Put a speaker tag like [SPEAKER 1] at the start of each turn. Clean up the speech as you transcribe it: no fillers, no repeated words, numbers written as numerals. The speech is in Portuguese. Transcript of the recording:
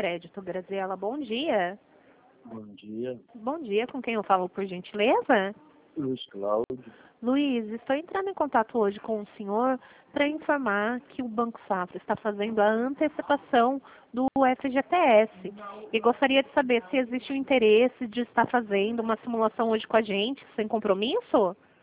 [SPEAKER 1] crédito. Graziela, bom dia.
[SPEAKER 2] Bom dia,
[SPEAKER 1] Bom dia, com quem eu falo, por gentileza?
[SPEAKER 2] Luiz Cláudio.
[SPEAKER 1] Luiz, estou entrando em contato hoje com o senhor para informar que o Banco Safra está fazendo a antecipação do FGTS. E gostaria de saber se existe o interesse de estar fazendo uma simulação hoje com a gente, sem compromisso?